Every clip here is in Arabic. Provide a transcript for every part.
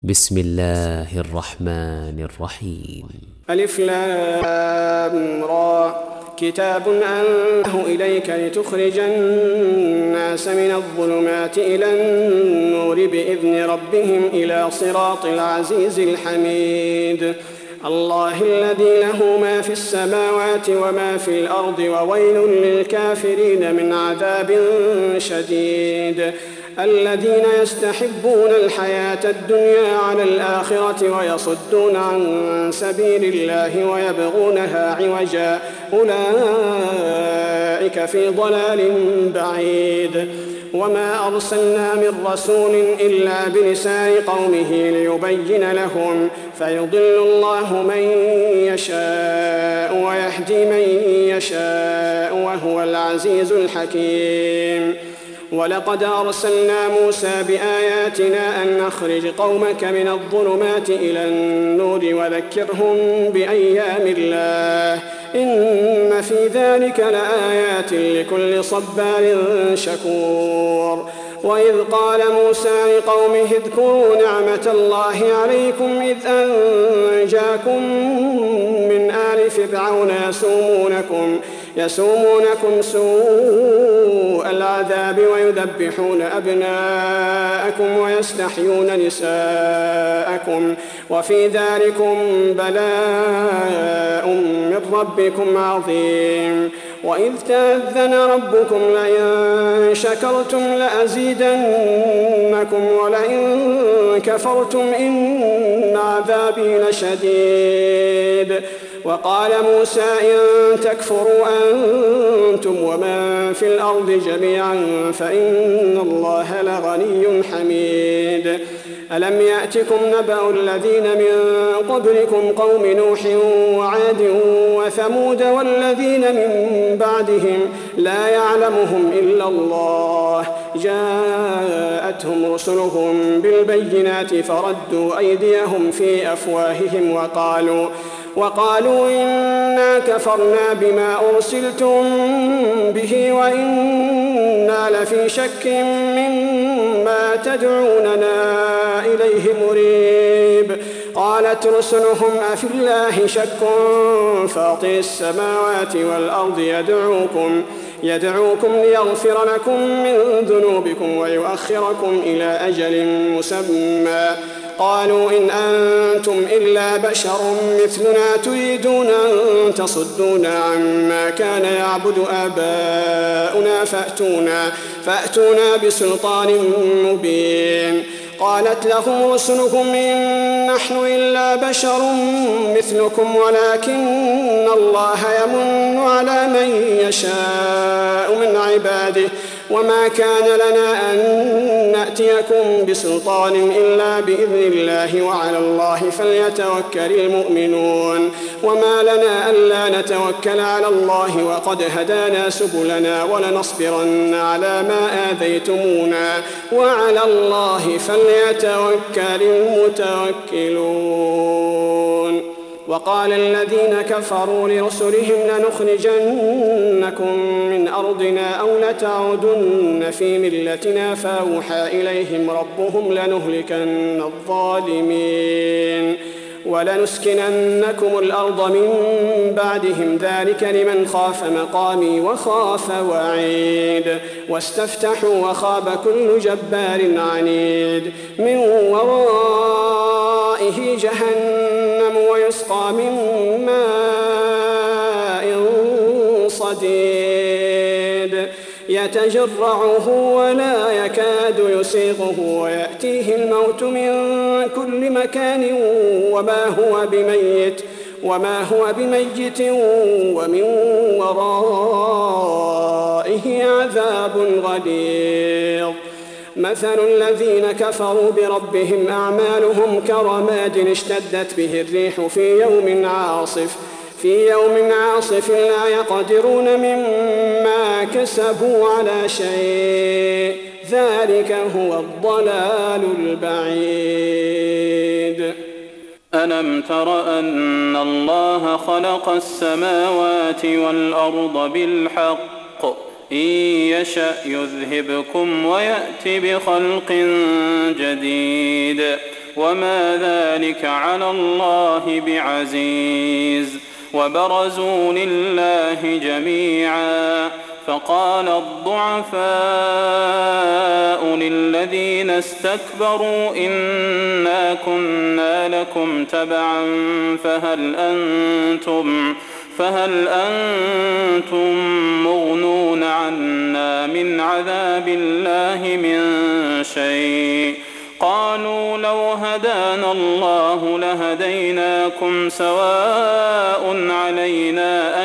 بسم الله الرحمن الرحيم. ألف لام را كتاب أنزلناه إليك لتخرج الناس من الظلمات إلى النور بإذن ربهم إلى صراط العزيز الحميد. الله الذي له ما في السماوات وما في الأرض وويل للكافرين من عذاب شديد. الذين يستحبون الحياة الدنيا على الآخرة ويصدون عن سبيل الله ويبغونها عوجا أولئك في ضلال بعيد. وما أرسلنا من رسول إلا بلسان قومه ليبين لهم فيضل الله من يشاء ويهدي من يشاء وهو العزيز الحكيم. ولقد أرسلنا موسى بآياتنا أن نخرج قومك من الظلمات إلى النور وذكرهم بأيام الله إن في ذلك لآيات لكل صبار شكور. وإذ قال موسى لقومه اذكروا نعمة الله عليكم إذ أنجاكم من آل فرعون يسومونكم سوء العذاب ويذبحون أبناءكم ويستحيون نساءكم وفي ذلكم بلاء من ربكم عظيم. وإذ تأذن ربكم لئن شكرتم لأزيدنكم ولئن كفرتم إن عذابي لشديد. وقال موسى إن تكفروا أنتم ومن في الأرض جميعا فإن الله لغني حميد. ألم يأتكم نبأ الذين من قبلكم قوم نوح وعاد وثمود والذين من بعدهم لا يعلمهم إلا الله جاءتهم رسلهم بالبينات فردوا أيديهم في أفواههم وقالوا إنا كفرنا بما أرسلتم به وإنا لفي شك مما تدعوننا إليه مريب. قالت رسلهم أفي الله شك فاطر السماوات والأرض يدعوكم ليغفر لكم من ذنوبكم ويؤخركم إلى أجل مسمى. قالوا إن أنتم إلا بشر مثلنا تريدون أن تصدونا عما كان يعبد آباؤنا فأتونا بسلطان مبين. قالت لهم رسلهم إن نحن إلا بشر مثلكم ولكن الله يمن على من يشاء من عباده وما كان لنا أن نأتيكم بسلطان إلا بإذن الله وعلى الله فليتوكل المؤمنون. وما لنا ألا نتوكل على الله وقد هدانا سبلنا ولنصبرن على ما آذيتمونا وعلى الله فليتوكل المتوكلون. وقال الذين كفروا لرسلهم لنخرجنكم من أرضنا أو لتعودن في ملتنا فأوحى إليهم ربهم لنهلكن الظالمين ولنسكننكم الأرض من بعدهم ذلك لمن خاف مقامي وخاف وعيد. واستفتحوا وخاب كل جبار عنيد من ورائه جهنم ويسقى من ماء صديد يتجرعه ولا يكاد يسيغه ويأتيه الموت من كل مكان وما هو بميت ومن ورائه عذاب غليظ. مثل الذين كفروا بربهم أعمالهم كرماد اشتدت به الريح في يوم عاصف لا يقدرون مما كسبوا على شيء ذلك هو الضلال البعيد. ألم تر أن الله خلق السماوات والأرض بالحق إن يشأ يذهبكم ويأت بخلق جديد وما ذلك على الله بعزيز. وبرزوا لله جميعا فقال الضعفاء للذين استكبروا إنا كنا لكم تبعا فهل أنتم مغنون عنا من عذاب الله من شيء؟ قالوا لو هدانا الله لهديناكم سواء علينا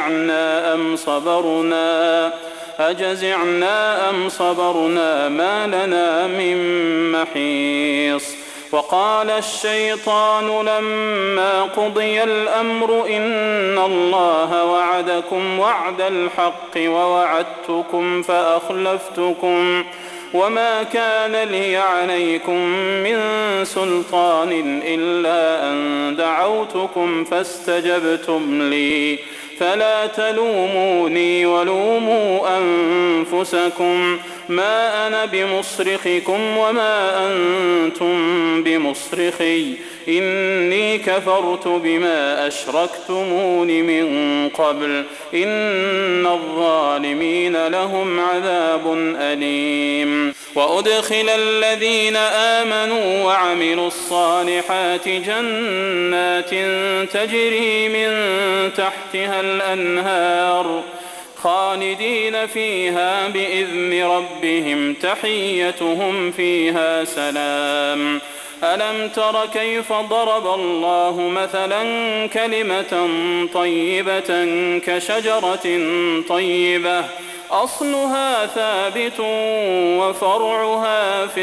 أجزعنا أم صبرنا ما لنا من محيص. وقال الشيطان لما قضي الأمر إن الله وعدكم وعد الحق ووعدتكم فأخلفتكم وما كان لي عليكم من سلطان إلا أن دعوتكم فاستجبتم لي فلا تلوموني ولوموا أنفسكم ما أنا بمصرخكم وما أنتم بمصرخي إني كفرت بما أشركتمون من قبل إن الظالمين لهم عذاب أليم. وأدخل الذين آمنوا وعملوا الصالحات جنات تجري من تحتها الأنهار خالدين فيها بإذن ربهم تحيتهم فيها سلام. ألم تر كيف ضرب الله مثلا كلمة طيبة كشجرة طيبة أصلها ثابت وفرعها في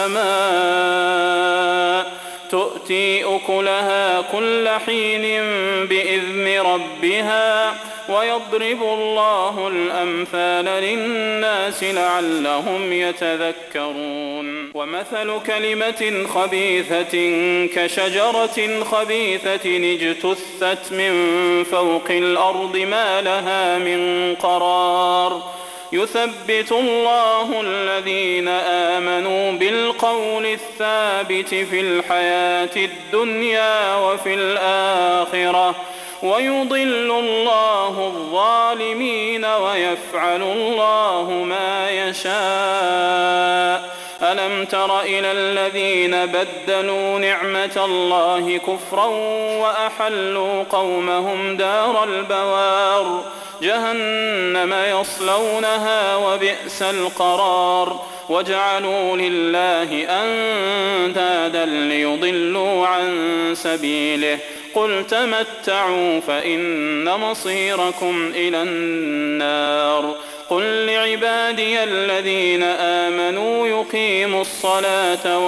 السماء تؤتي أكلها كل حين بإذن ربها ويضرب الله الأمثال للناس لعلهم يتذكرون. ومثل كلمة خبيثة كشجرة خبيثة اجتثت من فوق الأرض ما لها من قرار يثبت الله الذين آمنوا بالقول الثابت في الحياة الدنيا وفي الآخرة ويضل الله الظالمين ويفعل الله ما يشاء. ألم تر إلى الذين بدلوا نعمة الله كفرا وأحلوا قومهم دار البوار جهنم يصلونها وبئس القرار وجعلوا لله أندادا ليضلوا عن سبيله قل تمتعوا فإن مصيركم إلى النار. قل لعبادي الذين آمنوا يقيموا الصلاة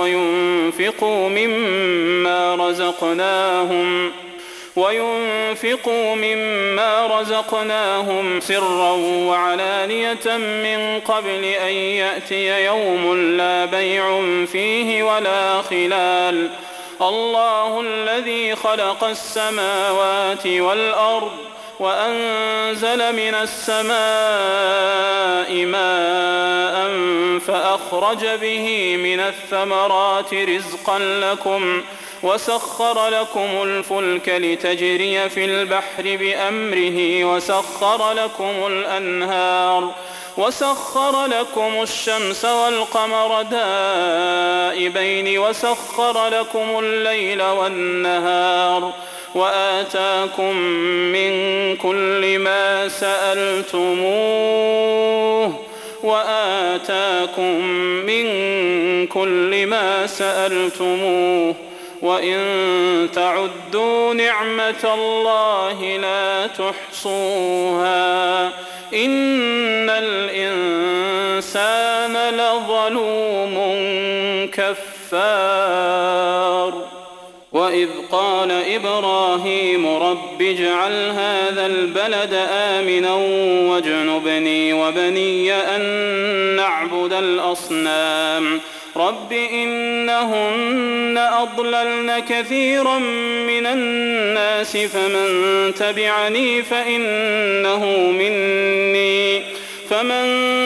وينفقوا مما رزقناهم سرا وعلانية من قبل أن يأتي يوم لا بيع فيه ولا خلال. الله الذي خلق السماوات والأرض وأنزل من السماء ماء فأخرج به من الثمرات رزقا لكم وسخر لكم الفلك لتجري في البحر بأمره وسخر لكم الأنهار وسخر لكم الشمس والقمر دائبين وسخر لكم الليل والنهار وآتاكم من كل ما سألتموه وإن تعدوا نعمة الله لا تحصوها إن الإنسان لظلوم كفار. وإذ قال إبراهيم رب اجعل هذا البلد آمنا واجنبني وبني أن نعبد الأصنام رب إنهن أضللن كثيرا من الناس فمن تبعني فإنه مني فمن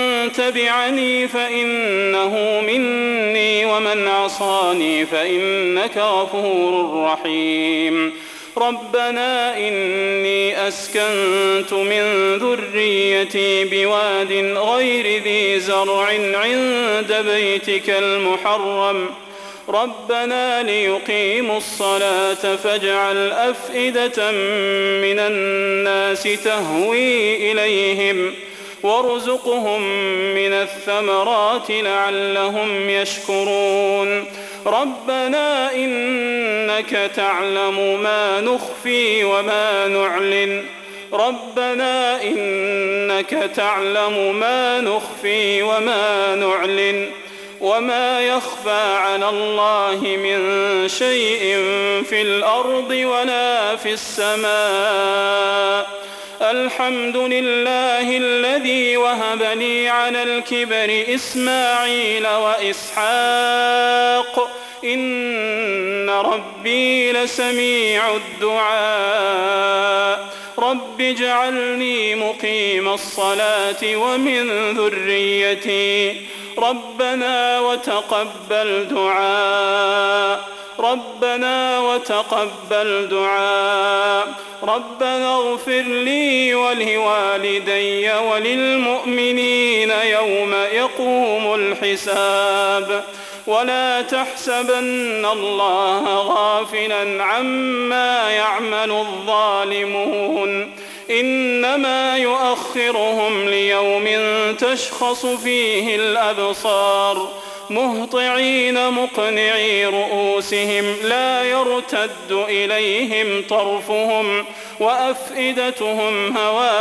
تبعني فإنه مني ومن عصاني فإنك غفور رحيم ربنا إني أسكنت من ذريتي بواد غير ذي زرع عند بيتك المحرم ربنا ليقيموا الصلاة فاجعل أفئدة من الناس تهوي إليهم وارزقهم من الثمرات لعلهم يشكرون ربنا إنك تعلم ما نخفي وما نعلن ربنا إنك تعلم ما نخفي وما نعلن وما يخفى على الله من شيء في الأرض ولا في السماء الحمد لله الذي وهب لي على الكبر إسماعيل وإسحاق إن ربي لسميع الدعاء رب اجعلني مقيم الصلاة ومن ذريتي ربنا وتقبل دعاء ربنا وتقبل دعاء ربنا اغفر لي ولوالدي وللمؤمنين يوم يقوم الحساب ولا تحسبن الله غافلا عما يعمل الظالمون إنما يؤخرهم ليوم تشخص فيه الأبصار مهطعين مقنعي رؤوسهم لا يرتد إليهم طرفهم وأفئدتهم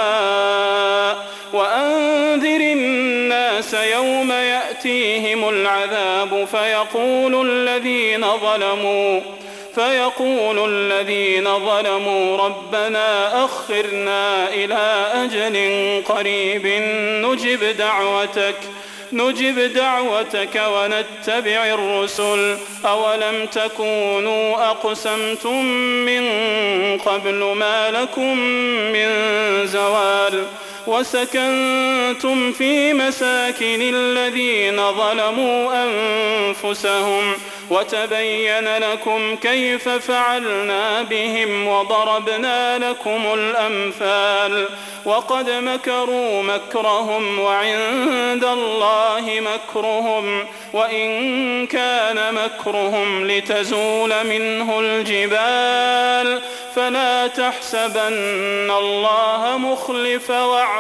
هواء وأنذر الناس يوم يأتيهم العذاب فيقول الذين ظلموا ربنا أخرنا إلى أجل قريب نجب دعوتك ونتبع الرسل أولم تكونوا أقسمتم من قبل ما لكم من زوال وسكنتم في مساكن الذين ظلموا أنفسهم وتبين لكم كيف فعلنا بهم وضربنا لكم الأمثال وقد مكروا مكرهم وعند الله مكرهم وإن كان مكرهم لتزول منه الجبال فلا تحسبن الله مخلف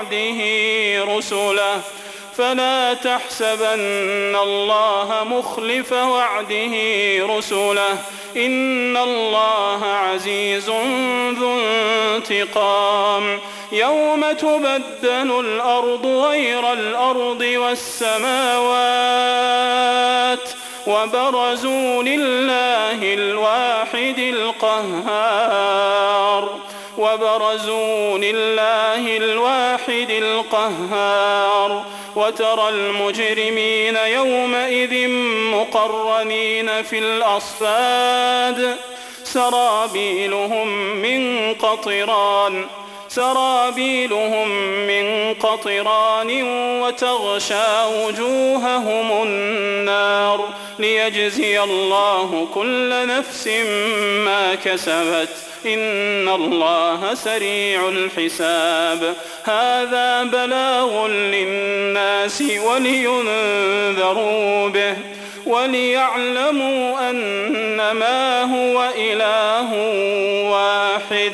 وعده رسله إن الله عزيز ذو انتقام يوم تبدل الأرض غير الأرض والسماوات وبرزوا لله الواحد القهار وترى المجرمين يومئذ مقرنين في الأصفاد سرابيلهم من قطران وتغشى وجوههم النار ليجزي الله كل نفس ما كسبت إن الله سريع الحساب هذا بلاغ للناس ولينذروا به وليعلموا أنما هو إله واحد، وليذكر أولو الألباب.